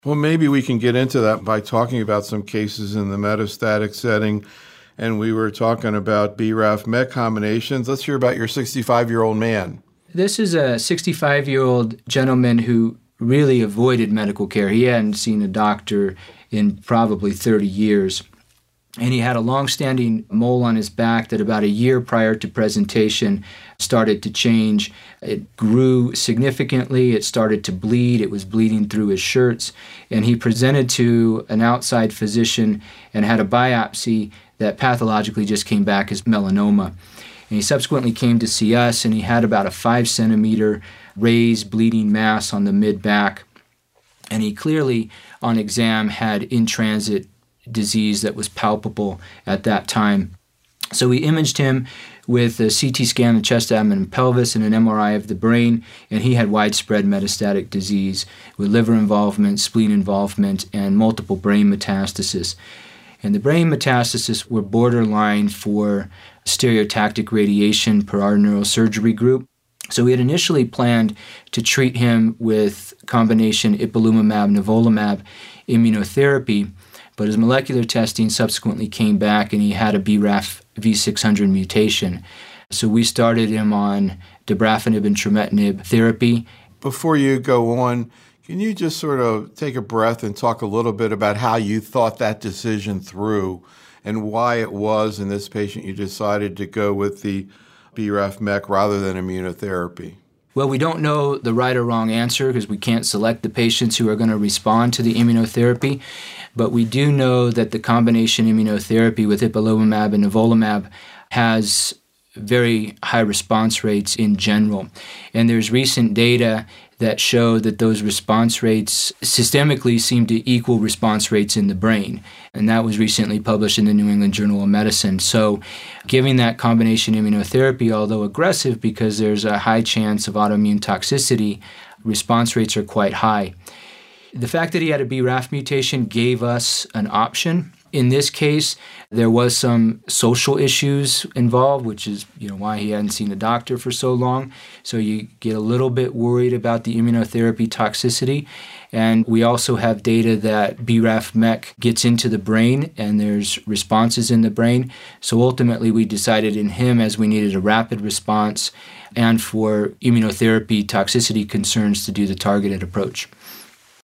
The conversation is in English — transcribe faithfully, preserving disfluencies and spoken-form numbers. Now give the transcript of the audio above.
Well, maybe we can get into that by talking about some cases in the metastatic setting. And we were talking about B R A F MEK combinations. Let's hear about your sixty-five-year-old man. This is a sixty-five-year-old gentleman who really avoided medical care. He hadn't seen a doctor in probably thirty years. And he had a long-standing mole on his back that about a year prior to presentation started to change. It grew significantly. It started to bleed. It was bleeding through his shirts. And he presented to an outside physician and had a biopsy that pathologically just came back as melanoma. And he subsequently came to see us, and he had about a five centimeter raised bleeding mass on the mid-back. And he clearly, on exam, had in-transit disease that was palpable at that time. So we imaged him with a C T scan of chest, abdomen, and pelvis, and an M R I of the brain, and he had widespread metastatic disease with liver involvement, spleen involvement, and multiple brain metastasis. And the brain metastasis were borderline for stereotactic radiation per our neurosurgery group. So we had initially planned to treat him with combination ipilimumab-nivolumab immunotherapy, but his molecular testing subsequently came back and he had a B R A F V six hundred mutation. So we started him on dabrafenib and trametinib therapy. Before you go on, can you just sort of take a breath and talk a little bit about how you thought that decision through and why it was in this patient you decided to go with the B R A F MEK rather than immunotherapy? Well, we don't know the right or wrong answer because we can't select the patients who are going to respond to the immunotherapy, but we do know that the combination immunotherapy with ipilimumab and nivolumab has very high response rates in general. And there's recent data that show that those response rates systemically seem to equal response rates in the brain. And that was recently published in the New England Journal of Medicine. So giving that combination immunotherapy, although aggressive because there's a high chance of autoimmune toxicity, response rates are quite high. The fact that he had a B R A F mutation gave us an option. In this case, there was some social issues involved, which is, you know, why he hadn't seen a doctor for so long. So you get a little bit worried about the immunotherapy toxicity. And we also have data that B R A F MEK gets into the brain and there's responses in the brain. So ultimately we decided in him as we needed a rapid response and for immunotherapy toxicity concerns to do the targeted approach.